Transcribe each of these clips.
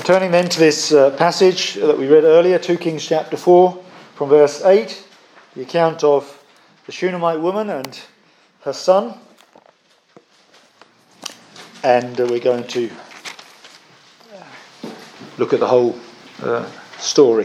Turning then to this passage that we read earlier, 2 Kings chapter 4, from verse 8, the account of the Shunammite woman and her son. And we're going to look at the whole story.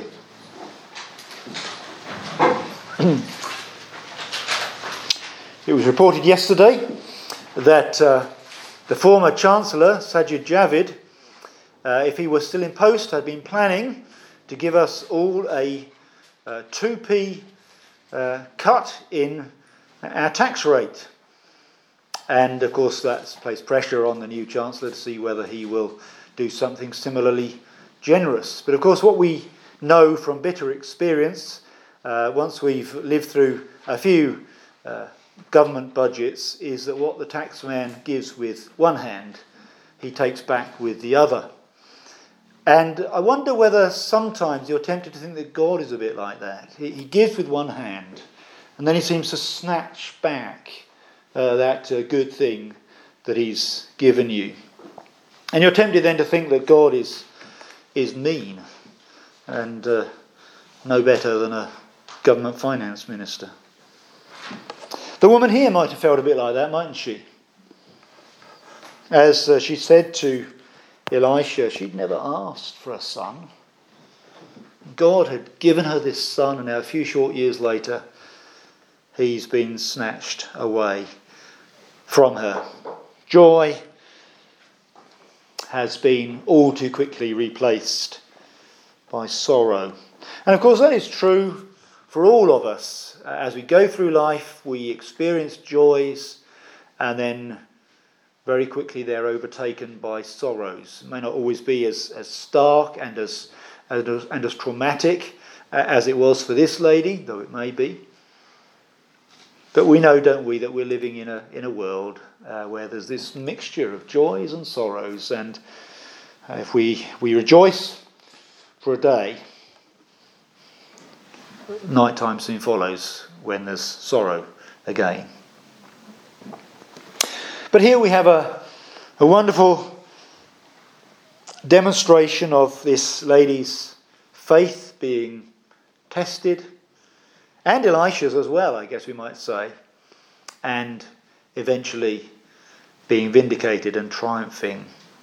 It was reported yesterday that the former Chancellor, Sajid Javid, if he was still in post, had been planning to give us all a 2p cut in our tax rate. And of course that's placed pressure on the new Chancellor to see whether he will do something similarly generous. But of course what we know from bitter experience, once we've lived through a few government budgets, is that what the taxman gives with one hand, he takes back with the other. And I wonder whether sometimes you're tempted to think that God is a bit like that. He gives with one hand, and then he seems to snatch back that good thing that he's given you. And you're tempted then to think that God is mean and no better than a government finance minister. The woman here might have felt a bit like that, mightn't she? As she said to Elisha, she'd never asked for a son. God had given her this son, and now a few short years later, he's been snatched away from her. Joy has been all too quickly replaced by sorrow. And of course that is true for all of us. As we go through life, we experience joys, and then very quickly they're overtaken by sorrows. It may not always be as stark and as traumatic as it was for this lady, though it may be. But we know, don't we, that we're living in a world where there's this mixture of joys and sorrows, and if we rejoice for a day, night time soon follows when there's sorrow again. But here we have a wonderful demonstration of this lady's faith being tested, and Elisha's as well, I guess we might say, and eventually being vindicated and triumphing.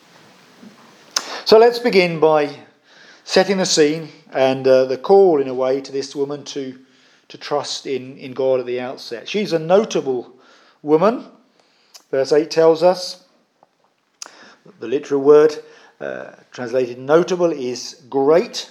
So let's begin by setting the scene and the call, in a way, to this woman to trust in God at the outset. She's a notable woman. Verse 8 tells us, the literal word translated notable is great.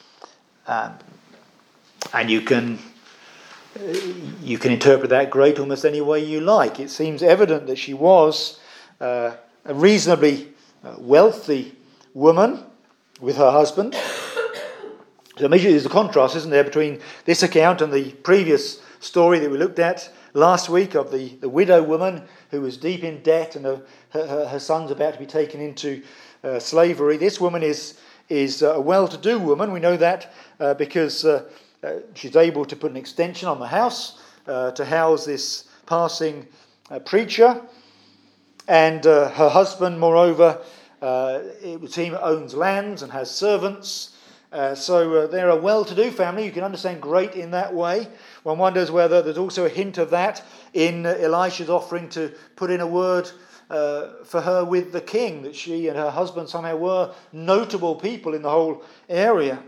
And you can interpret that great almost any way you like. It seems evident that she was a reasonably wealthy woman with her husband. So immediately there's a contrast, isn't there, between this account and the previous story that we looked at last week of the widow woman who was deep in debt, and her son's about to be taken into slavery. This woman is a well-to-do woman. We know that because she's able to put an extension on the house to house this passing preacher. And her husband, moreover, it would seem, owns lands and has servants. So they're a well-to-do family. You can understand great in that way. One wonders whether there's also a hint of that in Elisha's offering to put in a word for her with the king, that she and her husband somehow were notable people in the whole area.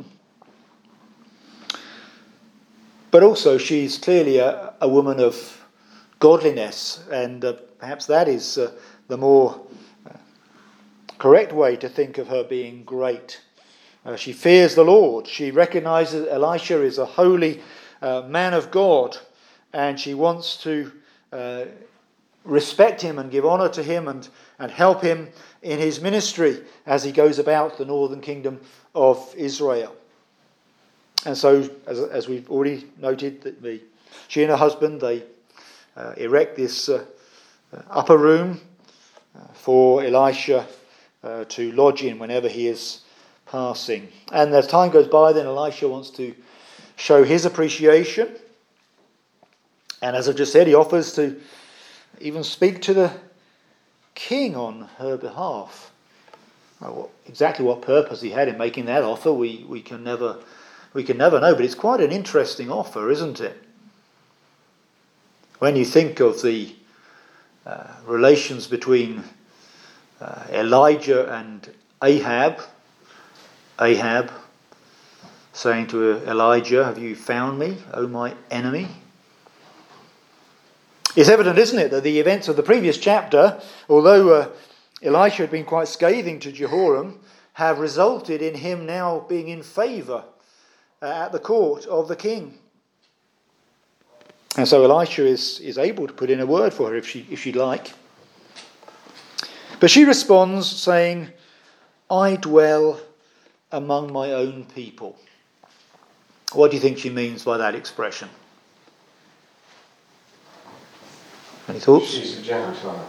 But also she's clearly a woman of godliness, and perhaps that is the more correct way to think of her being great. She fears the Lord. She recognizes Elisha is a holy man of God, and she wants to respect him and give honour to him and help him in his ministry as he goes about the northern kingdom of Israel. And so, as we've already noted, that she and her husband, they erect this upper room for Elisha to lodge in whenever he is passing. And as time goes by, then Elisha wants to show his appreciation. And as I've just said, he offers to even speak to the king on her behalf. Exactly what purpose he had in making that offer, we can never know. But it's quite an interesting offer, isn't it? When you think of the relations between Elijah and Ahab saying to Elijah, "Have you found me, O my enemy?" It's evident, isn't it, that the events of the previous chapter, although Elisha had been quite scathing to Jehoram, have resulted in him now being in favour at the court of the king. And so Elisha is able to put in a word for her if she'd like. But she responds saying, "I dwell among my own people." What do you think she means by that expression? Any thoughts? She's a Gentile.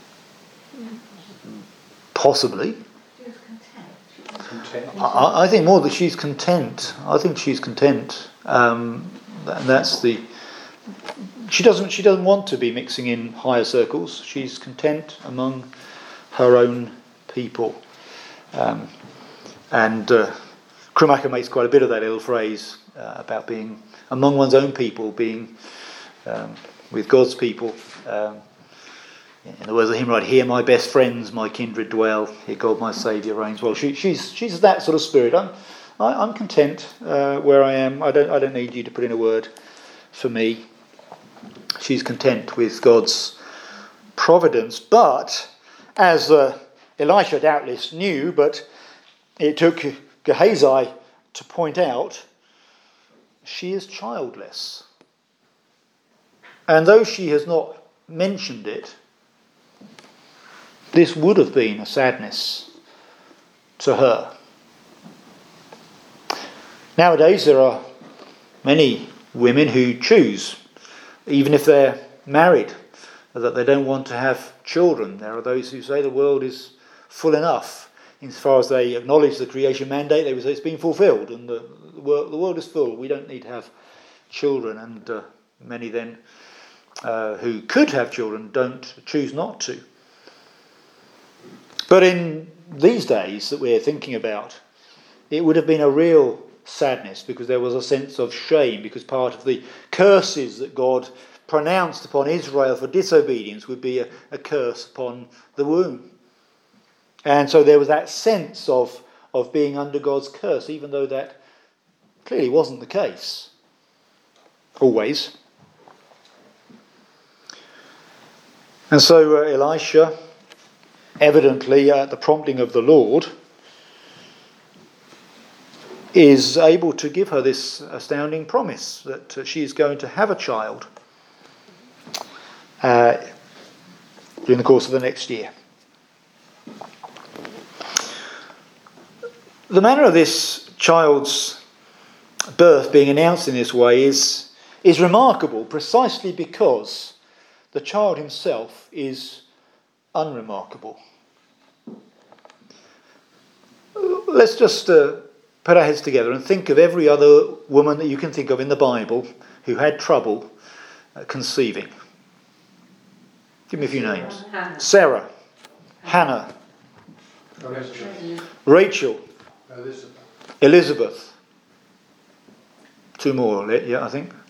Possibly. She was content. I think more that she's content. I think she's content. That's the. She doesn't want to be mixing in higher circles. She's content among her own people. And Schumacher makes quite a bit of that little phrase about being among one's own people, being with God's people. In the words of the hymn, right, "Here my best friends, my kindred dwell. Here God my Saviour reigns." Well, she's that sort of spirit. I'm content where I am. I don't need you to put in a word for me. She's content with God's providence, but as Elisha doubtless knew, but it took Gehazi to point out, she is childless. And though she has not mentioned it, this would have been a sadness to her. Nowadays there are many women who choose, even if they're married, that they don't want to have children. There are those who say the world is full enough. As far as they acknowledge the creation mandate, they would say it's been fulfilled and the world is full. We don't need to have children. And many then who could have children choose not to. But in these days that we're thinking about, it would have been a real sadness because there was a sense of shame, because part of the curses that God pronounced upon Israel for disobedience would be a curse upon the womb. And so there was that sense of being under God's curse, even though that clearly wasn't the case. Always. And so Elisha, evidently at the prompting of the Lord, is able to give her this astounding promise that she is going to have a child during the course of the next year. The manner of this child's birth being announced in this way is remarkable precisely because the child himself is unremarkable. Let's just put our heads together and think of every other woman that you can think of in the Bible who had trouble conceiving. Give me a few names. Sarah, Hannah, Rachel, Elizabeth. Two more, yeah, I think.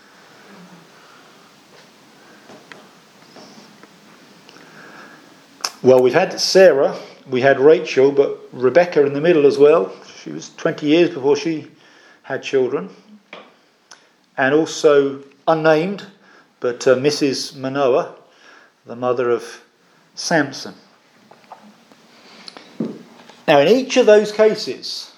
Well, we've had Sarah, we had Rachel, but Rebecca in the middle as well. She was 20 years before she had children. And also unnamed, but Mrs. Manoah, the mother of Samson. Now, in each of those cases,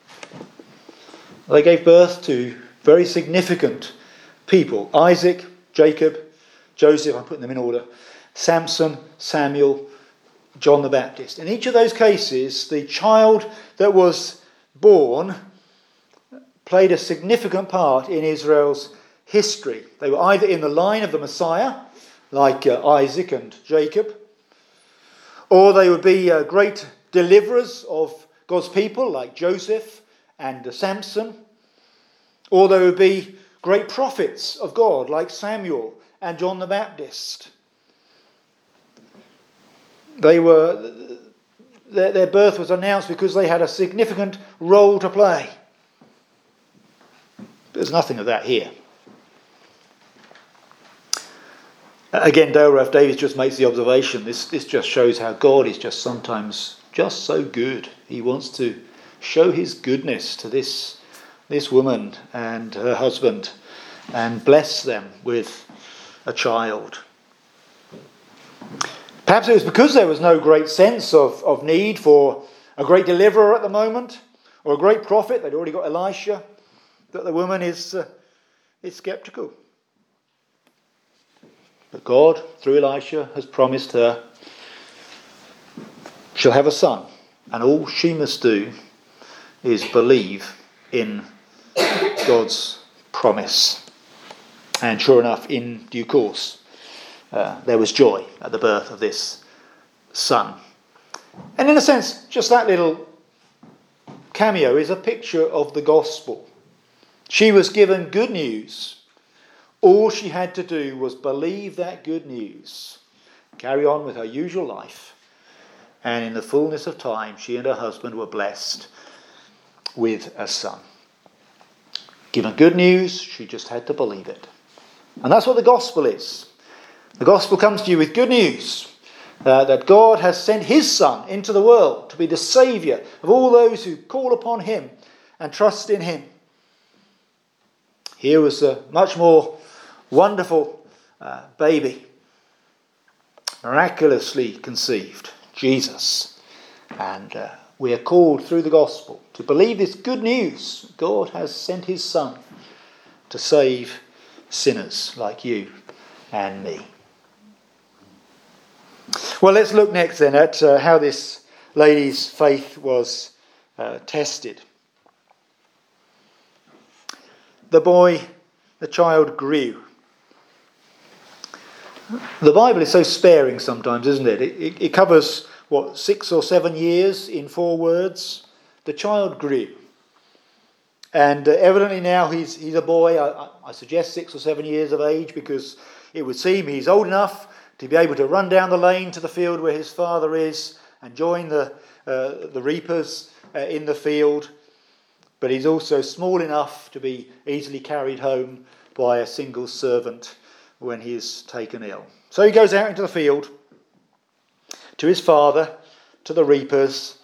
they gave birth to very significant people. Isaac, Jacob, Joseph, I'm putting them in order, Samson, Samuel, John the Baptist. In each of those cases, the child that was born played a significant part in Israel's history. They were either in the line of the Messiah, like Isaac and Jacob, or they would be great deliverers of God's people, like Joseph and Samson, or they would be great prophets of God, like Samuel and John the Baptist. They were their birth was announced because they had a significant role to play. There's nothing of that here. Again, Dale Ralph Davis just makes the observation. This just shows how God is just sometimes just so good. He wants to show his goodness to this woman and her husband and bless them with a child. Perhaps it was because there was no great sense of need for a great deliverer at the moment or a great prophet. They'd already got Elisha, that the woman is sceptical. But God, through Elisha, has promised her she'll have a son, and all she must do is believe in God's promise. And sure enough, in due course, there was joy at the birth of this son. And in a sense, just that little cameo is a picture of the gospel. She was given good news. All she had to do was believe that good news, carry on with her usual life, and in the fullness of time, she and her husband were blessed with a son. Given good news, she just had to believe it. And that's what the gospel is. The gospel comes to you with good news, that God has sent his Son into the world to be the saviour of all those who call upon him and trust in him. Here was a much more wonderful baby, miraculously conceived, Jesus. And we are called through the gospel to believe this good news. God has sent his Son to save sinners like you and me. Well, let's look next then at how this lady's faith was tested. The child grew. The Bible is so sparing sometimes, isn't it? It covers, 6 or 7 years in 4 words. The child grew. And evidently now he's a boy, I suggest 6 or 7 years of age, because it would seem he's old enough to be able to run down the lane to the field where his father is and join the reapers in the field. But he's also small enough to be easily carried home by a single servant when he is taken ill. So he goes out into the field to his father, to the reapers.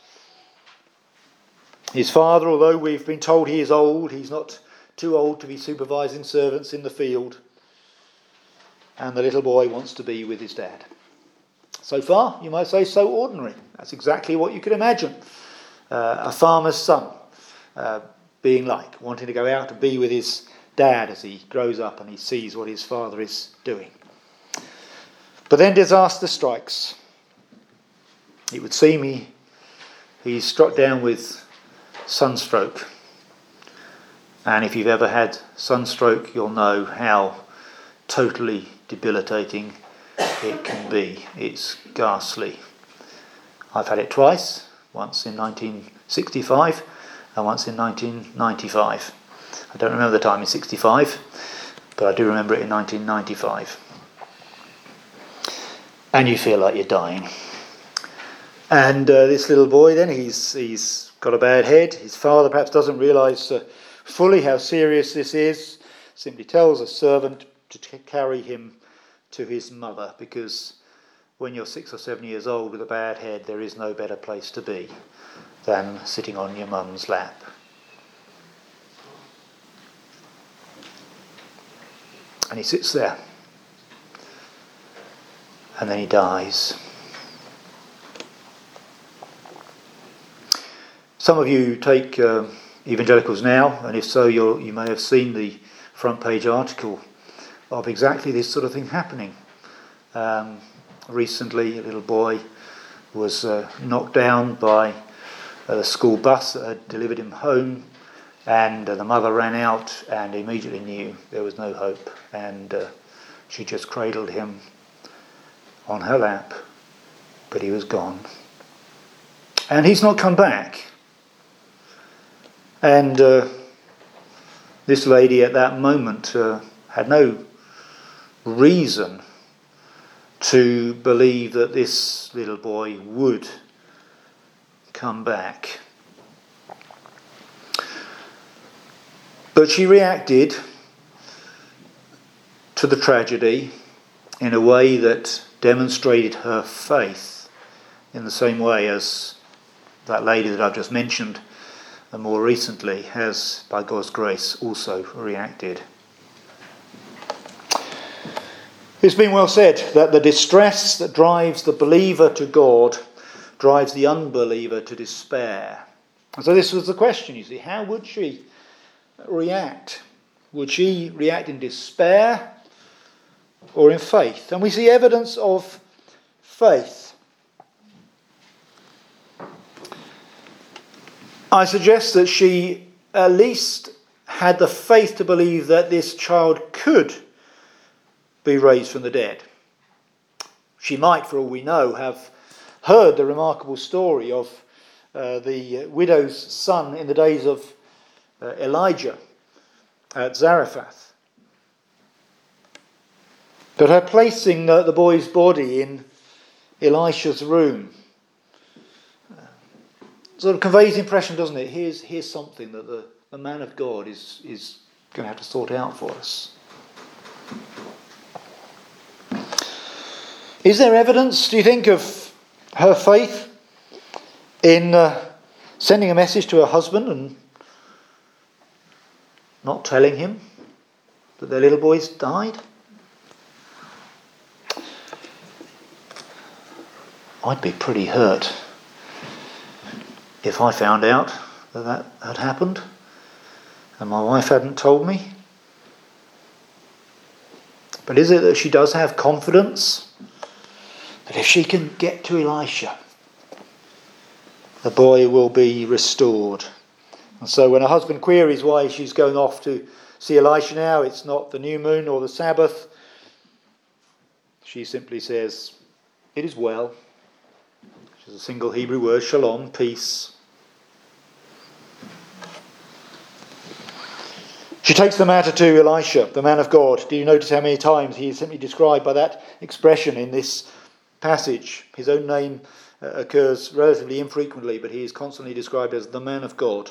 His father, although we've been told he is old, he's not too old to be supervising servants in the field. And the little boy wants to be with his dad. So far, you might say, so ordinary. That's exactly what you could imagine a farmer's son being like, wanting to go out and be with his dad as he grows up and he sees what his father is doing. But then disaster strikes. It would seem he's struck down with sunstroke. And if you've ever had sunstroke, you'll know how totally debilitating it can be. It's ghastly. I've had it twice, once in 1965 and once in 1995. I don't remember the time in 65, but I do remember it in 1995. And you feel like you're dying. And this little boy then, he's got a bad head. His father perhaps doesn't realise fully how serious this is. Simply tells a servant to carry him to his mother, because when you're 6 or 7 years old with a bad head, there is no better place to be than sitting on your mum's lap. And he sits there. And then he dies. Some of you take Evangelicals Now, and if so, you may have seen the front page article of exactly this sort of thing happening. Recently, a little boy was knocked down by the school bus that had delivered him home, and the mother ran out and immediately knew there was no hope, and she just cradled him on her lap, but he was gone. And he's not come back. And this lady at that moment had no reason to believe that this little boy would come back. But she reacted to the tragedy in a way that demonstrated her faith in the same way as that lady that I've just mentioned and more recently has, by God's grace, also reacted. It's been well said that the distress that drives the believer to God drives the unbeliever to despair. And so this was the question, you see. How would she react? Would she react in despair or in faith? And we see evidence of faith. I suggest that she at least had the faith to believe that this child could be raised from the dead. She might, for all we know, have heard the remarkable story of the widow's son in the days of Elijah at Zarephath. But her placing the boy's body in Elisha's room sort of conveys the impression, doesn't it? Here's something that the man of God is going to have to sort out for us. Is there evidence, do you think, of her faith in sending a message to her husband and not telling him that their little boy's died? I'd be pretty hurt if I found out that had happened and my wife hadn't told me. But is it that she does have confidence that if she can get to Elisha, the boy will be restored? And so when her husband queries why she's going off to see Elisha now, it's not the new moon or the Sabbath, she simply says, it is well. Which is a single Hebrew word, shalom, peace. She takes the matter to Elisha, the man of God. Do you notice how many times he is simply described by that expression in this passage? His own name occurs relatively infrequently, but he is constantly described as the man of God.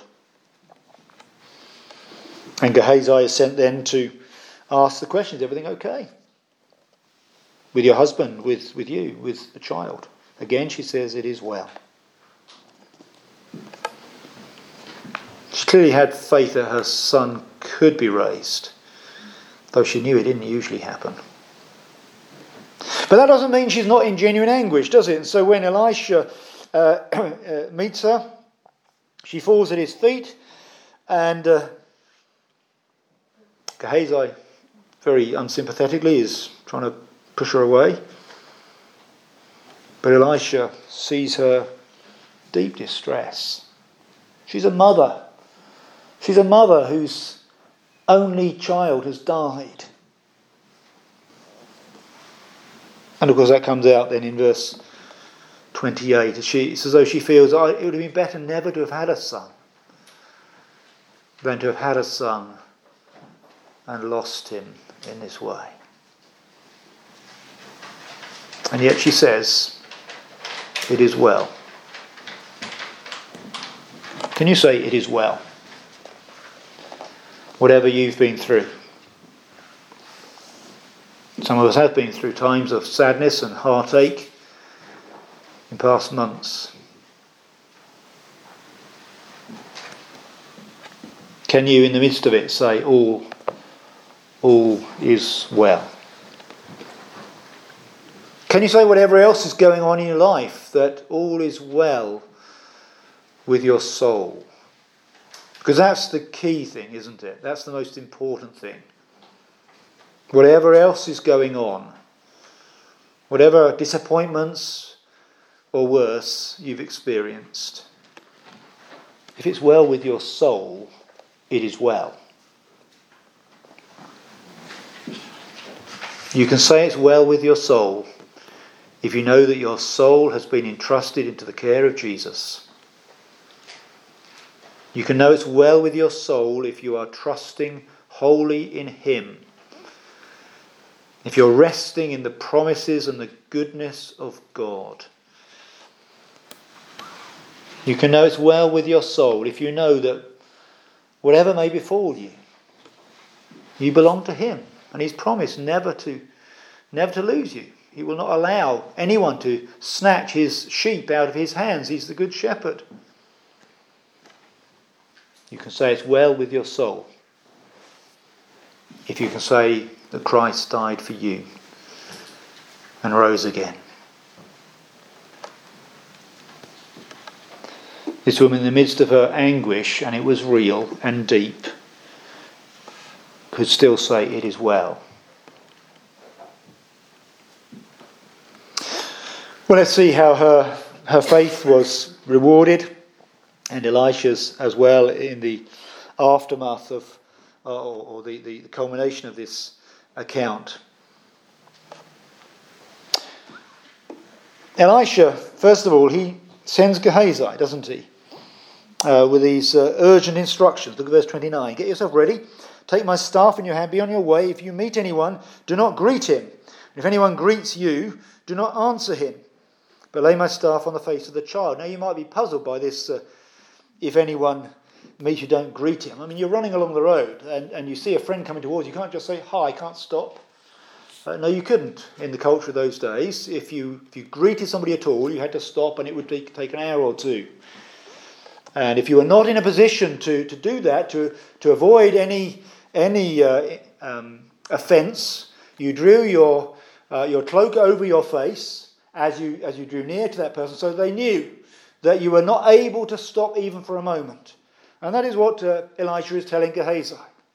And Gehazi is sent then to ask the question, is everything okay? With your husband, with you, with the child? Again, she says, it is well. She clearly had faith that her son could be raised, though she knew it didn't usually happen. But that doesn't mean she's not in genuine anguish, does it? And so when Elisha meets her, she falls at his feet, and Gehazi, very unsympathetically, is trying to push her away. But Elisha sees her deep distress. She's a mother. She's a mother whose only child has died. And of course that comes out then in verse 28. It's as though she feels it would have been better never to have had a son than to have had a son and lost him in this way. And yet she says, it is well. Can you say it is well? Whatever you've been through. Some of us have been through times of sadness and heartache in past months. Can you, in the midst of it, say, all is well? Can you say whatever else is going on in your life, that all is well with your soul? Because that's the key thing, isn't it? That's the most important thing. Whatever else is going on, whatever disappointments or worse you've experienced, if it's well with your soul, it is well. You can say it's well with your soul if you know that your soul has been entrusted into the care of Jesus. You can know it's well with your soul if you are trusting wholly in Him. If you're resting in the promises and the goodness of God. You can know it's well with your soul if you know that whatever may befall you, you belong to him, and he's promised never to lose you. He will not allow anyone to snatch his sheep out of his hands. He's the good shepherd. You can say it's well with your soul if you can say that Christ died for you and rose again. This woman, in the midst of her anguish, and it was real and deep, could still say it is well. Well, let's see how her faith was rewarded, and Elisha's as well, in the aftermath of, or the culmination of this account. Elisha, first of all, he sends Gehazi, doesn't he? With these urgent instructions. Look at verse 29. Get yourself ready. Take my staff in your hand. Be on your way. If you meet anyone, do not greet him. If anyone greets you, do not answer him. But lay my staff on the face of the child. Now you might be puzzled by this. If anyone meets you, don't greet him. I mean, you're running along the road and you see a friend coming towards you. You can't just say, hi, can't stop. No, you couldn't in the culture of those days. If you greeted somebody at all, you had to stop, and it would take an hour or two. And if you were not in a position to do that, to avoid any offence, you drew your cloak over your face as you drew near to that person, so they knew that you were not able to stop even for a moment. And that is what Elisha is telling Gehazi.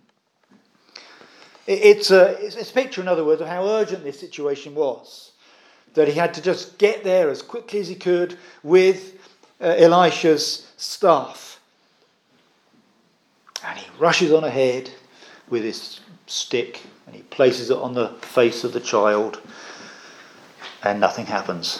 It's a picture, in other words, of how urgent this situation was. That he had to just get there as quickly as he could with Elisha's staff. And he rushes on ahead with his stick and he places it on the face of the child, and nothing happens.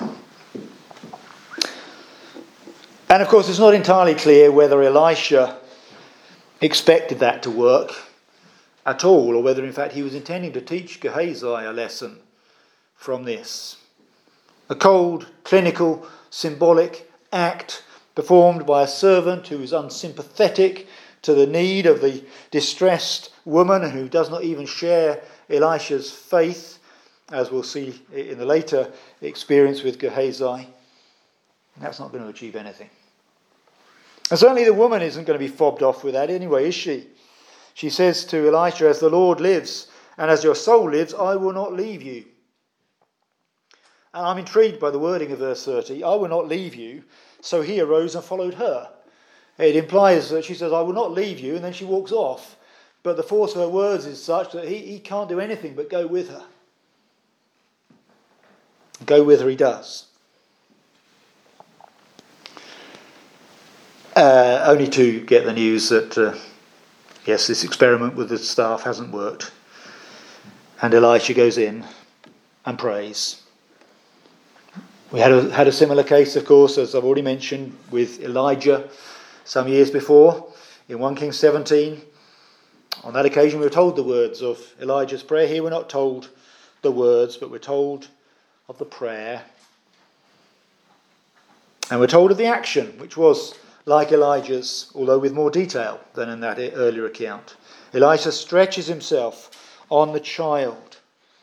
And of course, it's not entirely clear whether Elisha expected that to work at all, or whether in fact he was intending to teach Gehazi a lesson from this. A cold, clinical, symbolic act performed by a servant who is unsympathetic to the need of the distressed woman, and who does not even share Elisha's faith, as we'll see in the later experience with Gehazi. That's not going to achieve anything. And certainly the woman isn't going to be fobbed off with that anyway, is she? She says to Elisha, as the Lord lives and as your soul lives, I will not leave you. And I'm intrigued by the wording of verse 30, I will not leave you. So he arose and followed her. It implies that she says, I will not leave you, and then she walks off. But the force of her words is such that he can't do anything but go with her. Go with her he does. Only to get the news that, yes, this experiment with the staff hasn't worked. And Elisha goes in and prays. We had a similar case, of course, as I've already mentioned, with Elijah some years before, in 1 Kings 17. On that occasion we were told the words of Elijah's prayer. Here we're not told the words, but we're told of the prayer. And we're told of the action, which was like Elijah's, although with more detail than in that earlier account. Elisha stretches himself on the child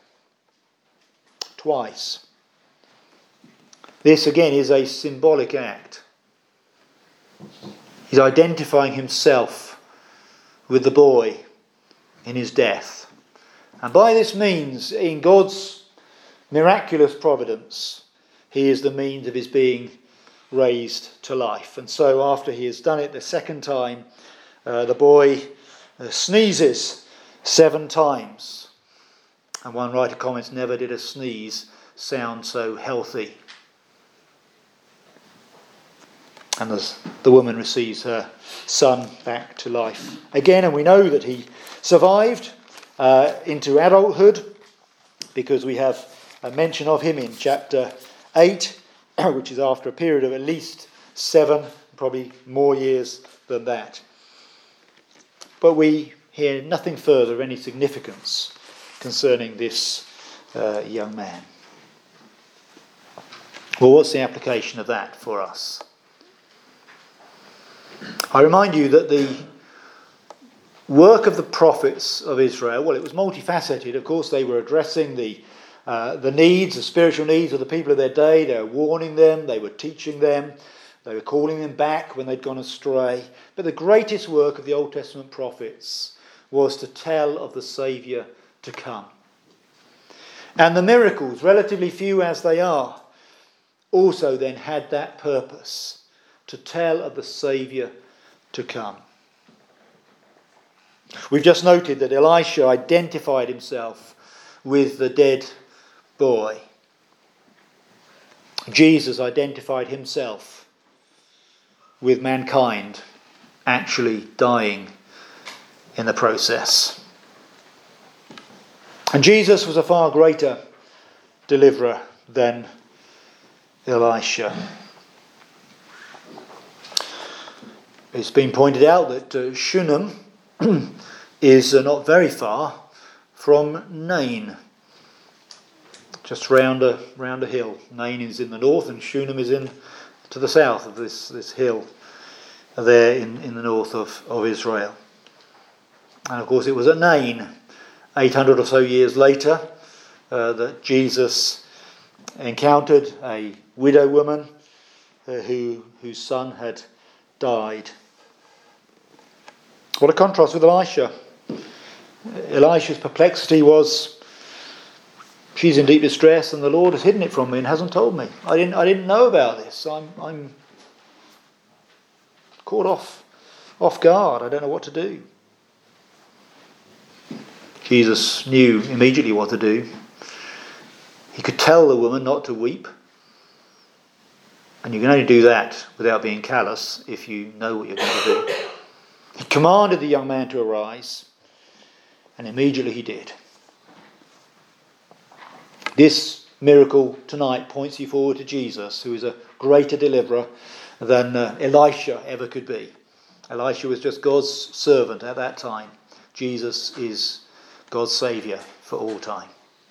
twice. This again is a symbolic act. He's identifying himself with the boy in his death. And by this means, in God's miraculous providence, he is the means of his being raised to life. And so after he has done it the second time, the boy sneezes 7 times. And one writer comments, never did a sneeze sound so healthy. And the woman receives her son back to life again. And we know that he survived into adulthood, because we have a mention of him in chapter 8, which is after a period of at least 7, probably more years than that. But we hear nothing further of any significance concerning this young man. Well, what's the application of that for us? I remind you that the work of the prophets of Israel, well, it was multifaceted. Of course, they were addressing the needs, the spiritual needs of the people of their day. They were warning them, they were teaching them, they were calling them back when they'd gone astray. But the greatest work of the Old Testament prophets was to tell of the Saviour to come. And the miracles, relatively few as they are, also then had that purpose, to tell of the Saviour to come. We've just noted that Elisha identified himself with the dead boy. Jesus identified himself with mankind actually dying in the process. And Jesus was a far greater deliverer than Elisha. It's been pointed out that Shunem is not very far from Nain, just round a hill. Nain is in the north and Shunem is to the south of this hill there in the north of Israel. And of course it was at Nain, 800 or so years later, that Jesus encountered a widow woman whose son had died. What a contrast with Elisha. Elisha's perplexity was, she's in deep distress and the Lord has hidden it from me and hasn't told me. I didn't know about this. I'm caught off guard. I don't know what to do. Jesus knew immediately what to do. He could tell the woman not to weep. And you can only do that without being callous if you know what you're going to do. He commanded the young man to arise, and immediately he did. This miracle tonight points you forward to Jesus, who is a greater deliverer than Elisha ever could be. Elisha was just God's servant at that time. Jesus is God's Saviour for all time.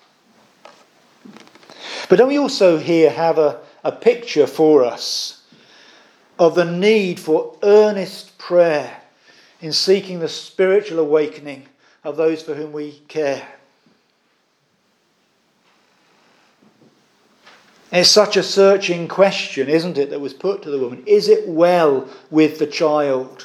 But don't we also here have a picture for us of the need for earnest prayer in seeking the spiritual awakening of those for whom we care? It's such a searching question, isn't it, that was put to the woman. Is it well with the child?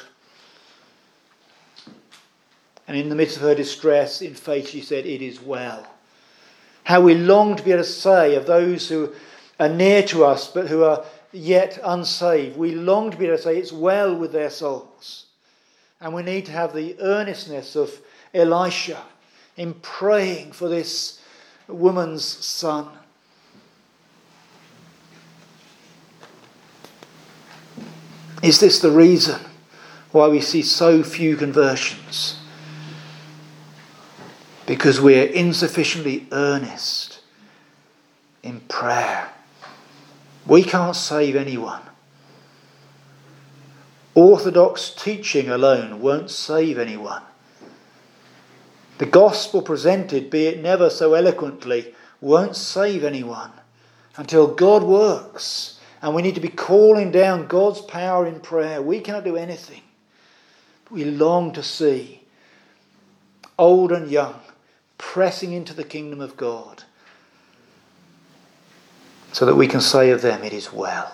And in the midst of her distress, in faith, she said, it is well. How we long to be able to say of those who are near to us but who are yet unsaved, we long to be able to say it's well with their souls. And we need to have the earnestness of Elisha in praying for this woman's son. Is this the reason why we see so few conversions? Because we are insufficiently earnest in prayer. We can't save anyone. Orthodox teaching alone won't save anyone. The gospel presented, be it never so eloquently, won't save anyone until God works. And we need to be calling down God's power in prayer. We cannot do anything. We long to see old and young pressing into the kingdom of God so that we can say of them, it is well.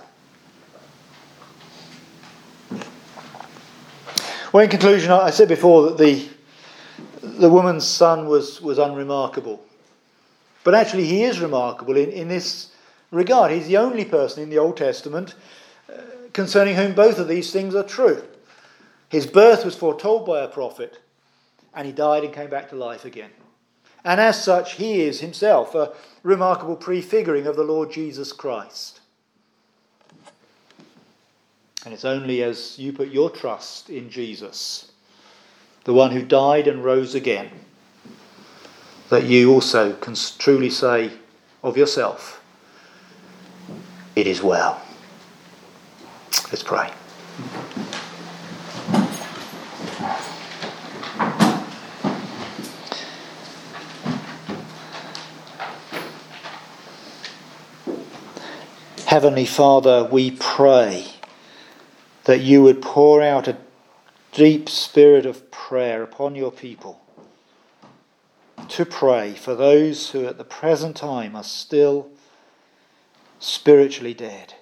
Well, in conclusion, I said before that the woman's son was unremarkable. But actually he is remarkable in this regard. He's the only person in the Old Testament concerning whom both of these things are true. His birth was foretold by a prophet, and he died and came back to life again. And as such, he is himself a remarkable prefiguring of the Lord Jesus Christ. And it's only as you put your trust in Jesus, the one who died and rose again, that you also can truly say of yourself, it is well. Let's pray. Heavenly Father, we pray that you would pour out a deep spirit of prayer upon your people to pray for those who at the present time are still spiritually dead.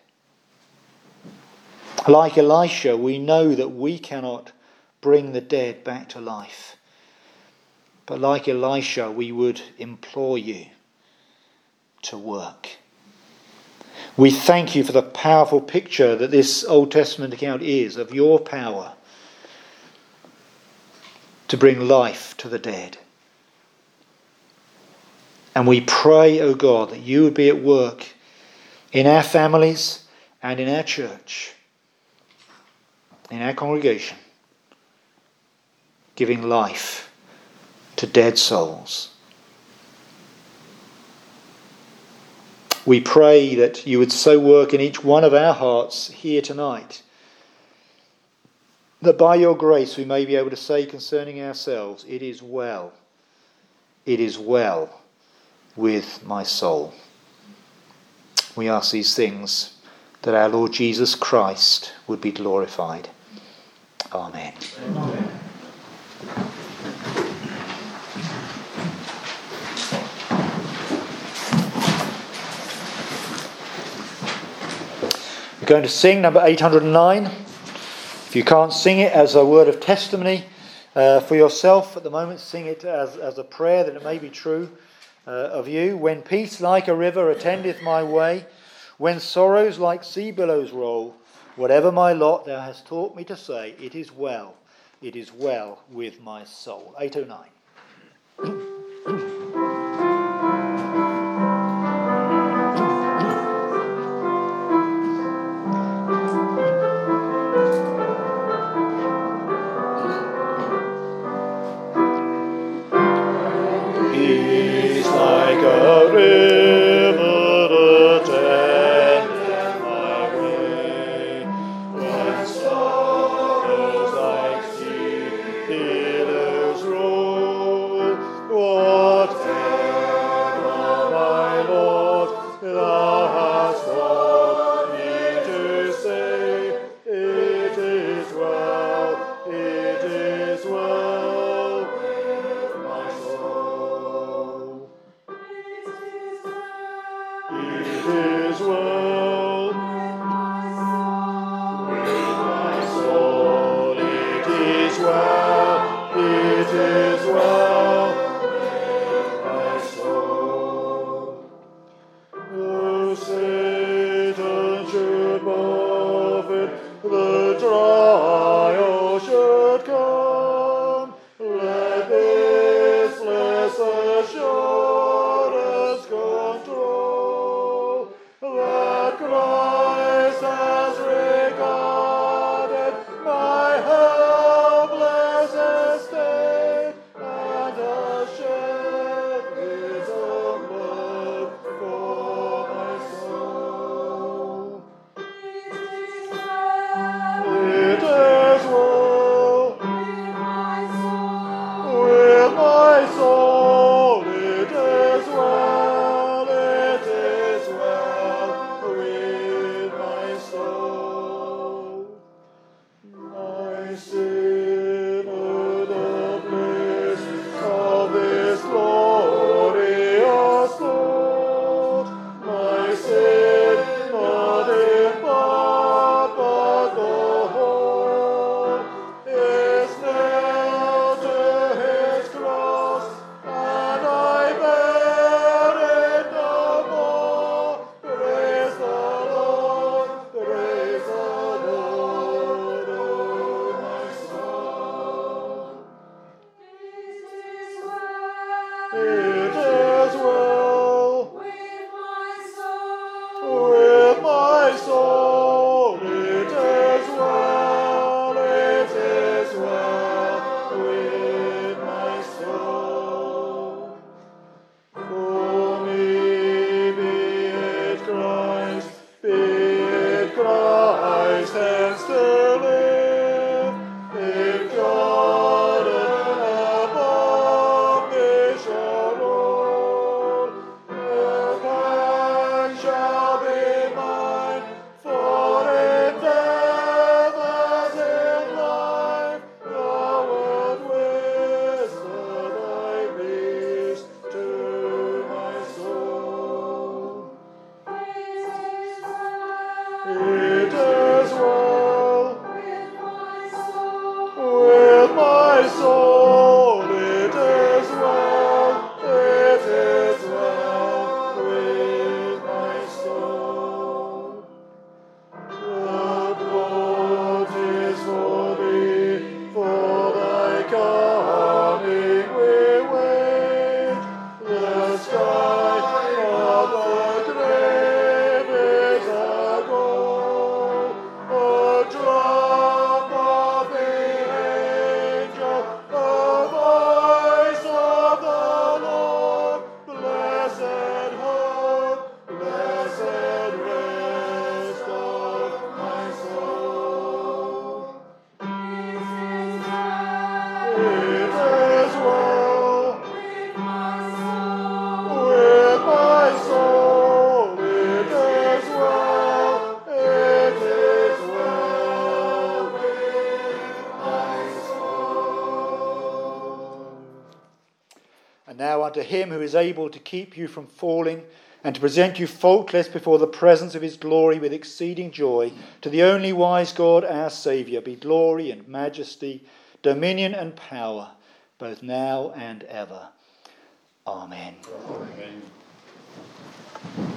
Like Elisha, we know that we cannot bring the dead back to life. But like Elisha, we would implore you to work. We thank you for the powerful picture that this Old Testament account is of your power to bring life to the dead. And we pray, O God, that you would be at work in our families and in our church, in our congregation, giving life to dead souls. We pray that you would so work in each one of our hearts here tonight, that by your grace we may be able to say concerning ourselves, it is well with my soul. We ask these things that our Lord Jesus Christ would be glorified. Amen. Amen. We're going to sing number 809. If you can't sing it as a word of testimony for yourself at the moment, sing it as a prayer that it may be true of you. When peace like a river attendeth my way, when sorrows like sea billows roll, whatever my lot thou hast taught me to say, it is well with my soul. 809. And now unto him who is able to keep you from falling and to present you faultless before the presence of his glory with exceeding joy, to the only wise God our Saviour, be glory and majesty, dominion and power, both now and ever. Amen. Amen.